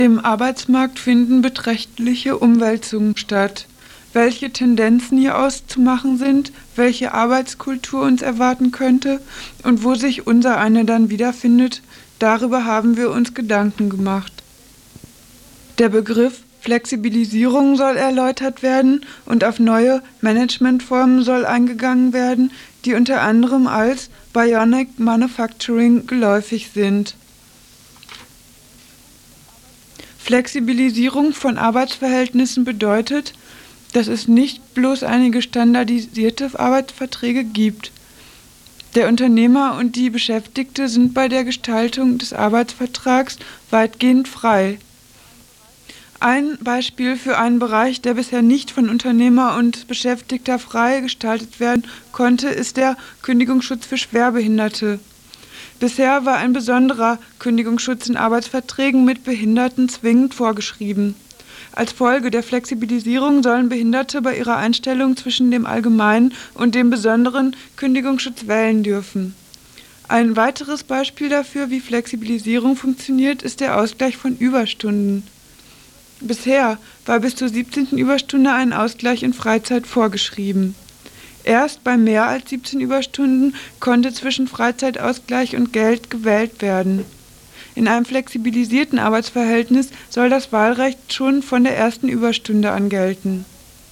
Im Arbeitsmarkt finden beträchtliche Umwälzungen statt. Welche Tendenzen hier auszumachen sind, welche Arbeitskultur uns erwarten könnte und wo sich unser eine dann wiederfindet, darüber haben wir uns Gedanken gemacht. Der Begriff Flexibilisierung soll erläutert werden und auf neue Managementformen soll eingegangen werden, die unter anderem als Bionic Manufacturing geläufig sind. Flexibilisierung von Arbeitsverhältnissen bedeutet, dass es nicht bloß einige standardisierte Arbeitsverträge gibt. Der Unternehmer und die Beschäftigte sind bei der Gestaltung des Arbeitsvertrags weitgehend frei. Ein Beispiel für einen Bereich, der bisher nicht von Unternehmer und Beschäftigter frei gestaltet werden konnte, ist der Kündigungsschutz für Schwerbehinderte. Bisher war ein besonderer Kündigungsschutz in Arbeitsverträgen mit Behinderten zwingend vorgeschrieben. Als Folge der Flexibilisierung sollen Behinderte bei ihrer Einstellung zwischen dem allgemeinen und dem besonderen Kündigungsschutz wählen dürfen. Ein weiteres Beispiel dafür, wie Flexibilisierung funktioniert, ist der Ausgleich von Überstunden. Bisher war bis zur 17. Überstunde ein Ausgleich in Freizeit vorgeschrieben. Erst bei mehr als 17 Überstunden konnte zwischen Freizeitausgleich und Geld gewählt werden. In einem flexibilisierten Arbeitsverhältnis soll das Wahlrecht schon von der ersten Überstunde an gelten.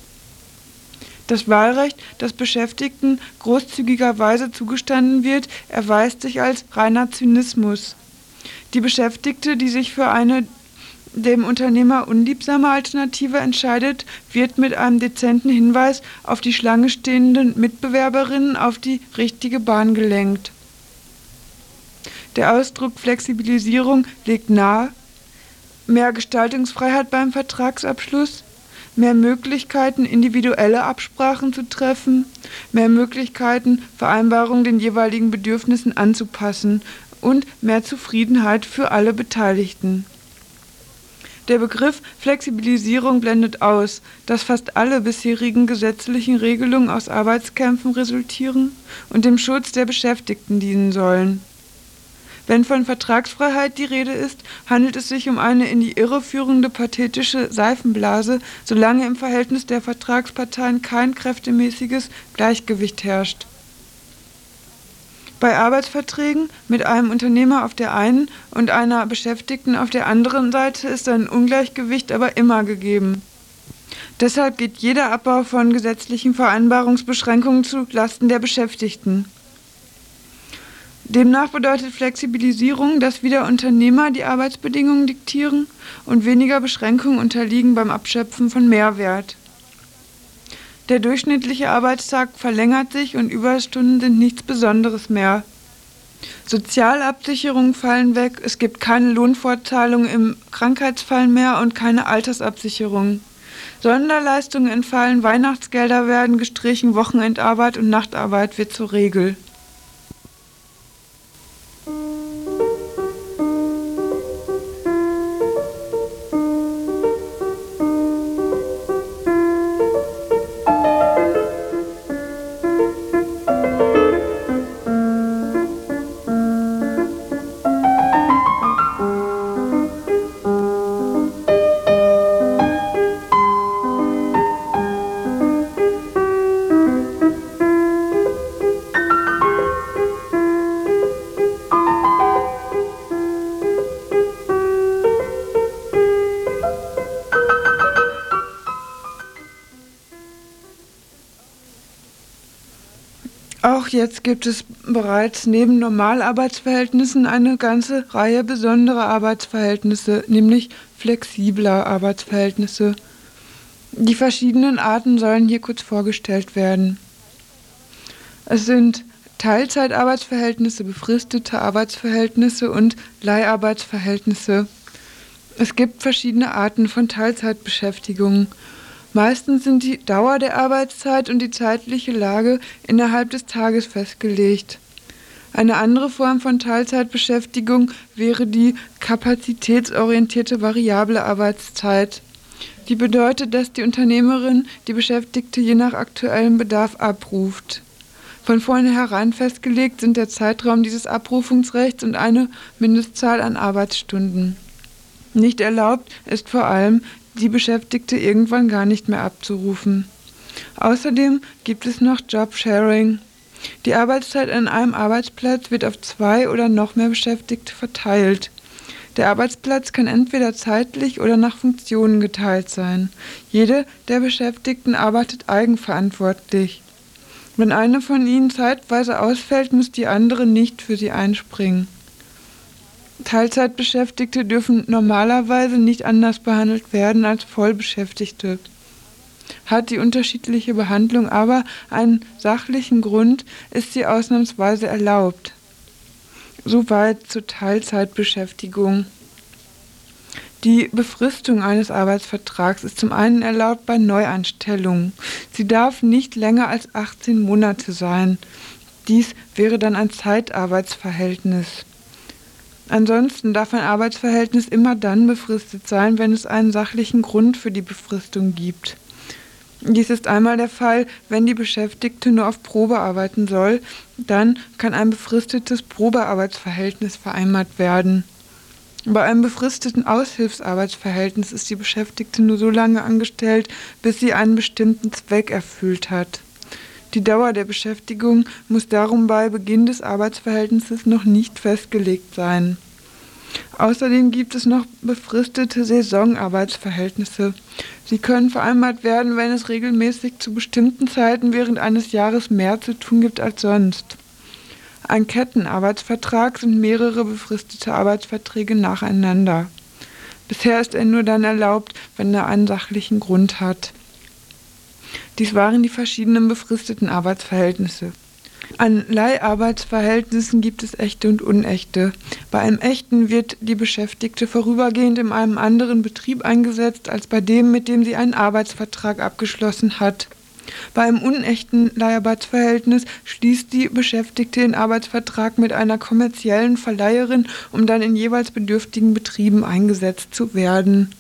Das Wahlrecht, das Beschäftigten großzügigerweise zugestanden wird, erweist sich als reiner Zynismus. Die Beschäftigte, die sich für eine dem Unternehmer unliebsame Alternative entscheidet, wird mit einem dezenten Hinweis auf die Schlange stehenden Mitbewerberinnen auf die richtige Bahn gelenkt. Der Ausdruck Flexibilisierung legt nahe: mehr Gestaltungsfreiheit beim Vertragsabschluss, mehr Möglichkeiten, individuelle Absprachen zu treffen, mehr Möglichkeiten, Vereinbarungen den jeweiligen Bedürfnissen anzupassen und mehr Zufriedenheit für alle Beteiligten. Der Begriff Flexibilisierung blendet aus, dass fast alle bisherigen gesetzlichen Regelungen aus Arbeitskämpfen resultieren und dem Schutz der Beschäftigten dienen sollen. Wenn von Vertragsfreiheit die Rede ist, handelt es sich um eine in die Irre führende pathetische Seifenblase, solange im Verhältnis der Vertragsparteien kein kräftemäßiges Gleichgewicht herrscht. Bei Arbeitsverträgen mit einem Unternehmer auf der einen und einer Beschäftigten auf der anderen Seite ist ein Ungleichgewicht aber immer gegeben. Deshalb geht jeder Abbau von gesetzlichen Vereinbarungsbeschränkungen zu Lasten der Beschäftigten. Demnach bedeutet Flexibilisierung, dass wieder Unternehmer die Arbeitsbedingungen diktieren und weniger Beschränkungen unterliegen beim Abschöpfen von Mehrwert. Der durchschnittliche Arbeitstag verlängert sich und Überstunden sind nichts Besonderes mehr. Sozialabsicherungen fallen weg, es gibt keine Lohnfortzahlung im Krankheitsfall mehr und keine Altersabsicherung. Sonderleistungen entfallen, Weihnachtsgelder werden gestrichen, Wochenendarbeit und Nachtarbeit wird zur Regel. Auch jetzt gibt es bereits neben Normalarbeitsverhältnissen eine ganze Reihe besonderer Arbeitsverhältnisse, nämlich flexibler Arbeitsverhältnisse. Die verschiedenen Arten sollen hier kurz vorgestellt werden. Es sind Teilzeitarbeitsverhältnisse, befristete Arbeitsverhältnisse und Leiharbeitsverhältnisse. Es gibt verschiedene Arten von Teilzeitbeschäftigung. Meistens sind die Dauer der Arbeitszeit und die zeitliche Lage innerhalb des Tages festgelegt. Eine andere Form von Teilzeitbeschäftigung wäre die kapazitätsorientierte variable Arbeitszeit. Die bedeutet, dass die Unternehmerin die Beschäftigte je nach aktuellem Bedarf abruft. Von vornherein festgelegt sind der Zeitraum dieses Abrufungsrechts und eine Mindestzahl an Arbeitsstunden. Nicht erlaubt ist vor allem, die Beschäftigte irgendwann gar nicht mehr abzurufen. Außerdem gibt es noch Jobsharing. Die Arbeitszeit an einem Arbeitsplatz wird auf 2 oder noch mehr Beschäftigte verteilt. Der Arbeitsplatz kann entweder zeitlich oder nach Funktionen geteilt sein. Jede der Beschäftigten arbeitet eigenverantwortlich. Wenn eine von ihnen zeitweise ausfällt, muss die andere nicht für sie einspringen. Teilzeitbeschäftigte dürfen normalerweise nicht anders behandelt werden als Vollbeschäftigte. Hat die unterschiedliche Behandlung aber einen sachlichen Grund, ist sie ausnahmsweise erlaubt. Soweit zur Teilzeitbeschäftigung. Die Befristung eines Arbeitsvertrags ist zum einen erlaubt bei Neueinstellungen. Sie darf nicht länger als 18 Monate sein. Dies wäre dann ein Zeitarbeitsverhältnis. Ansonsten darf ein Arbeitsverhältnis immer dann befristet sein, wenn es einen sachlichen Grund für die Befristung gibt. Dies ist einmal der Fall, wenn die Beschäftigte nur auf Probe arbeiten soll, dann kann ein befristetes Probearbeitsverhältnis vereinbart werden. Bei einem befristeten Aushilfsarbeitsverhältnis ist die Beschäftigte nur so lange angestellt, bis sie einen bestimmten Zweck erfüllt hat. Die Dauer der Beschäftigung muss darum bei Beginn des Arbeitsverhältnisses noch nicht festgelegt sein. Außerdem gibt es noch befristete Saisonarbeitsverhältnisse. Sie können vereinbart werden, wenn es regelmäßig zu bestimmten Zeiten während eines Jahres mehr zu tun gibt als sonst. Ein Kettenarbeitsvertrag sind mehrere befristete Arbeitsverträge nacheinander. Bisher ist er nur dann erlaubt, wenn er einen sachlichen Grund hat. Dies waren die verschiedenen befristeten Arbeitsverhältnisse. An Leiharbeitsverhältnissen gibt es echte und unechte. Bei einem echten wird die Beschäftigte vorübergehend in einem anderen Betrieb eingesetzt als bei dem, mit dem sie einen Arbeitsvertrag abgeschlossen hat. Bei einem unechten Leiharbeitsverhältnis schließt die Beschäftigte den Arbeitsvertrag mit einer kommerziellen Verleiherin, um dann in jeweils bedürftigen Betrieben eingesetzt zu werden.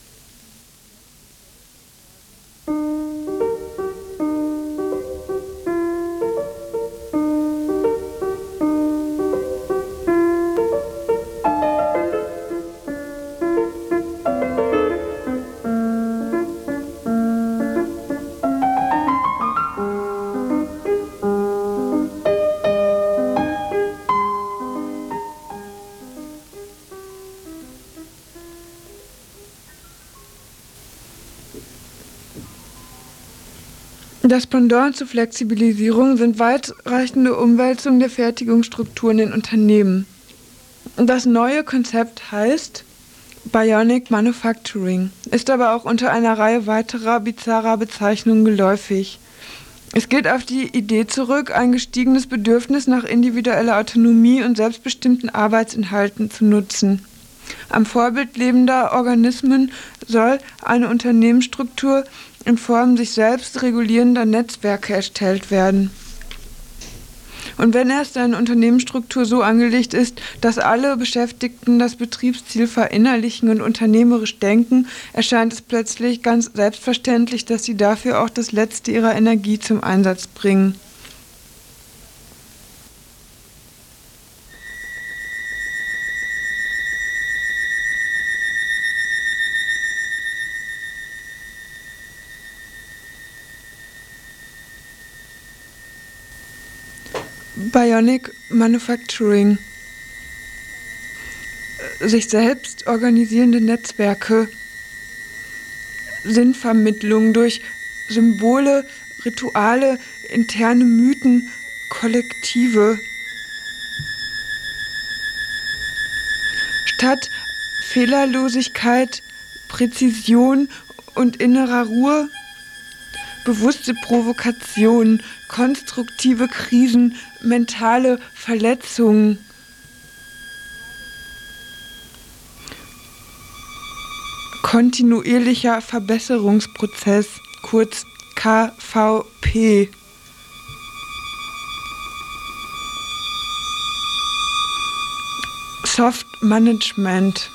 Das Pendant zur Flexibilisierung sind weitreichende Umwälzungen der Fertigungsstrukturen in Unternehmen. Das neue Konzept heißt Bionic Manufacturing, ist aber auch unter einer Reihe weiterer bizarrer Bezeichnungen geläufig. Es geht auf die Idee zurück, ein gestiegenes Bedürfnis nach individueller Autonomie und selbstbestimmten Arbeitsinhalten zu nutzen. Am Vorbild lebender Organismen soll eine Unternehmensstruktur in Form sich selbst regulierender Netzwerke erstellt werden. Und wenn erst eine Unternehmensstruktur so angelegt ist, dass alle Beschäftigten das Betriebsziel verinnerlichen und unternehmerisch denken, erscheint es plötzlich ganz selbstverständlich, dass sie dafür auch das Letzte ihrer Energie zum Einsatz bringen. Bionic Manufacturing. Sich selbst organisierende Netzwerke, Sinnvermittlung durch Symbole, Rituale, interne Mythen, Kollektive. Statt Fehlerlosigkeit, Präzision und innerer Ruhe, bewusste Provokation, konstruktive Krisen, mentale Verletzungen. Kontinuierlicher Verbesserungsprozess, kurz KVP. Soft Management.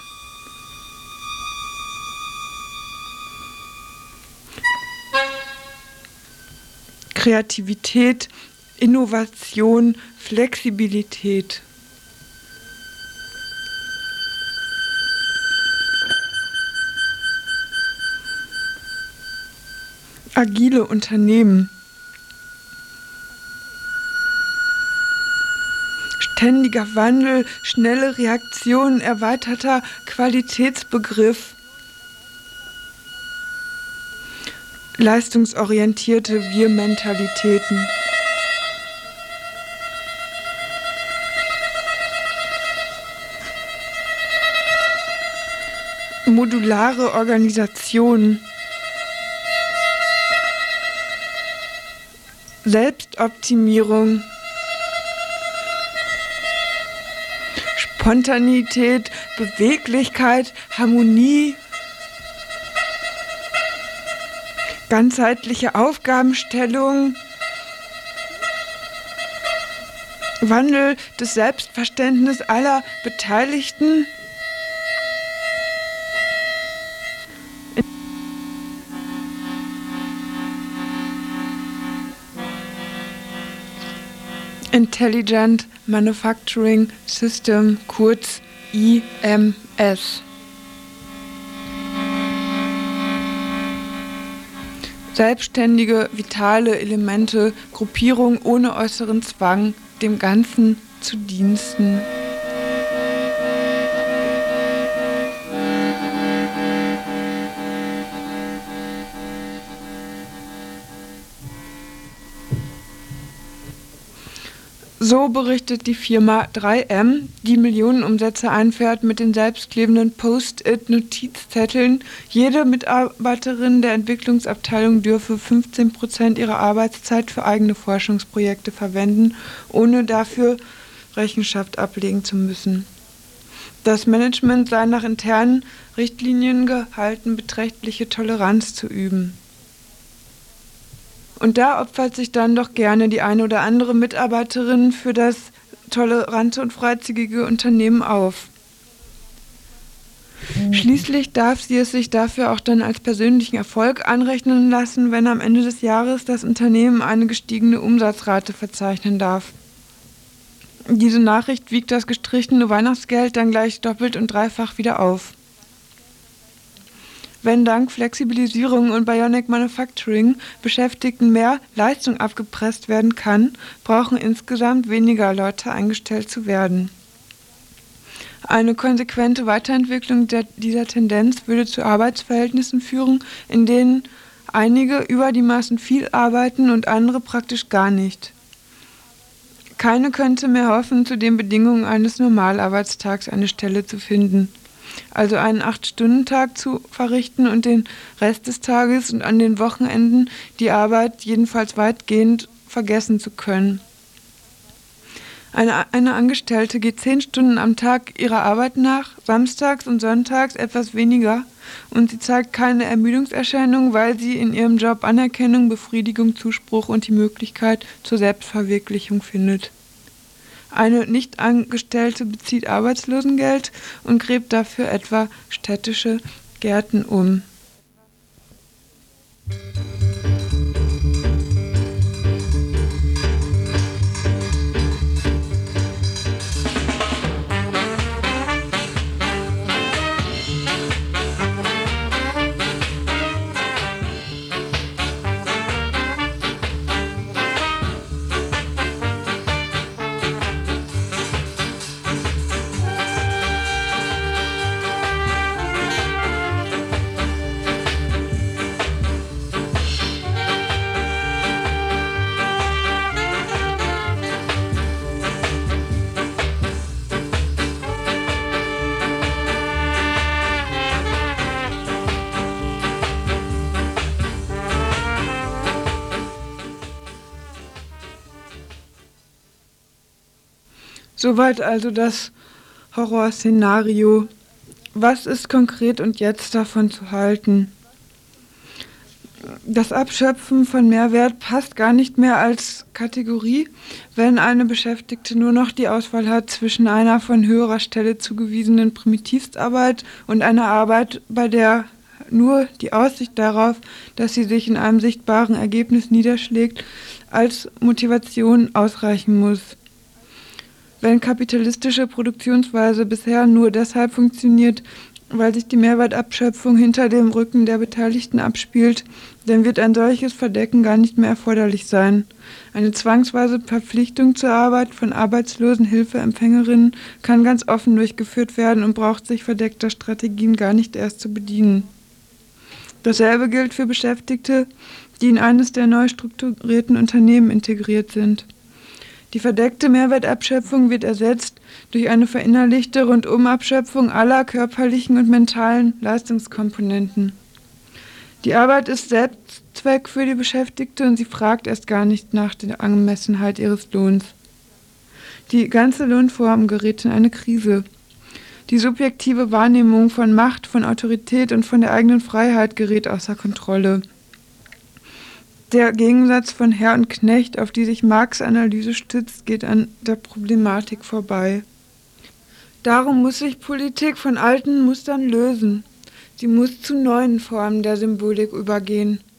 Kreativität, Innovation, Flexibilität. Agile Unternehmen. Ständiger Wandel, schnelle Reaktion, erweiterter Qualitätsbegriff. Leistungsorientierte Wir-Mentalitäten. Modulare Organisation. Selbstoptimierung. Spontanität, Beweglichkeit, Harmonie. Ganzheitliche Aufgabenstellung. Wandel des Selbstverständnisses aller Beteiligten. Intelligent Manufacturing System, kurz IMS. Selbstständige, vitale Elemente, Gruppierung ohne äußeren Zwang, dem Ganzen zu Diensten. So berichtet die Firma 3M, die Millionenumsätze einfährt mit den selbstklebenden Post-it-Notizzetteln. Jede Mitarbeiterin der Entwicklungsabteilung dürfe 15% ihrer Arbeitszeit für eigene Forschungsprojekte verwenden, ohne dafür Rechenschaft ablegen zu müssen. Das Management sei nach internen Richtlinien gehalten, beträchtliche Toleranz zu üben. Und da opfert sich dann doch gerne die eine oder andere Mitarbeiterin für das tolerante und freizügige Unternehmen auf. Schließlich darf sie es sich dafür auch dann als persönlichen Erfolg anrechnen lassen, wenn am Ende des Jahres das Unternehmen eine gestiegene Umsatzrate verzeichnen darf. Diese Nachricht wiegt das gestrichene Weihnachtsgeld dann gleich doppelt und dreifach wieder auf. Wenn dank Flexibilisierung und Bionic Manufacturing Beschäftigten mehr Leistung abgepresst werden kann, brauchen insgesamt weniger Leute eingestellt zu werden. Eine konsequente Weiterentwicklung dieser Tendenz würde zu Arbeitsverhältnissen führen, in denen einige über die Maßen viel arbeiten und andere praktisch gar nicht. Keine könnte mehr hoffen, zu den Bedingungen eines Normalarbeitstags eine Stelle zu finden. Also einen 8-Stunden-Tag zu verrichten und den Rest des Tages und an den Wochenenden die Arbeit jedenfalls weitgehend vergessen zu können. Eine Angestellte geht 10 Stunden am Tag ihrer Arbeit nach, samstags und sonntags etwas weniger, und sie zeigt keine Ermüdungserscheinung, weil sie in ihrem Job Anerkennung, Befriedigung, Zuspruch und die Möglichkeit zur Selbstverwirklichung findet. Eine Nichtangestellte bezieht Arbeitslosengeld und gräbt dafür etwa städtische Gärten um. Soweit also das Horrorszenario. Was ist konkret und jetzt davon zu halten? Das Abschöpfen von Mehrwert passt gar nicht mehr als Kategorie, wenn eine Beschäftigte nur noch die Auswahl hat zwischen einer von höherer Stelle zugewiesenen Primitivstarbeit und einer Arbeit, bei der nur die Aussicht darauf, dass sie sich in einem sichtbaren Ergebnis niederschlägt, als Motivation ausreichen muss. Wenn kapitalistische Produktionsweise bisher nur deshalb funktioniert, weil sich die Mehrwertabschöpfung hinter dem Rücken der Beteiligten abspielt, dann wird ein solches Verdecken gar nicht mehr erforderlich sein. Eine zwangsweise Verpflichtung zur Arbeit von arbeitslosen Hilfeempfängerinnen kann ganz offen durchgeführt werden und braucht sich verdeckter Strategien gar nicht erst zu bedienen. Dasselbe gilt für Beschäftigte, die in eines der neu strukturierten Unternehmen integriert sind. Die verdeckte Mehrwertabschöpfung wird ersetzt durch eine verinnerlichte Rundumabschöpfung aller körperlichen und mentalen Leistungskomponenten. Die Arbeit ist Selbstzweck für die Beschäftigte und sie fragt erst gar nicht nach der Angemessenheit ihres Lohns. Die ganze Lohnform gerät in eine Krise. Die subjektive Wahrnehmung von Macht, von Autorität und von der eigenen Freiheit gerät außer Kontrolle. Der Gegensatz von Herr und Knecht, auf die sich Marx' Analyse stützt, geht an der Problematik vorbei. Darum muss sich Politik von alten Mustern lösen. Sie muss zu neuen Formen der Symbolik übergehen.